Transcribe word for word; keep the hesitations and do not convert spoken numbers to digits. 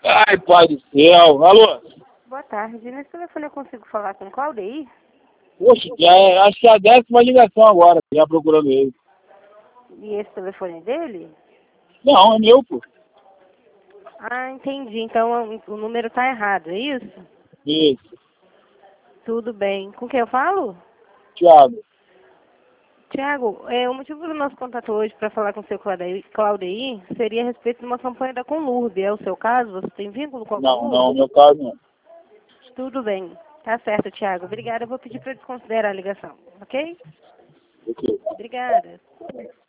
Ai, pai do céu. Alô? Boa tarde. Nesse telefone eu consigo falar com o Claudei? Poxa, já é, acho que é a décima ligação agora, já procurando ele. E esse telefone dele? Não, é meu, pô. Ah, entendi. Então o número tá errado, é isso? Isso. Tudo bem. Com quem eu falo? Thiago. Tiago, é, o motivo do nosso contato hoje para falar com o seu Claudei, Claudei seria a respeito de uma campanha da Conlurb. É o seu caso? Você tem vínculo com a Não, Conlurb? não, meu caso não. Tudo bem. Tá certo, Tiago. Obrigada. Eu vou pedir para desconsiderar a ligação, ok? Ok. Obrigada.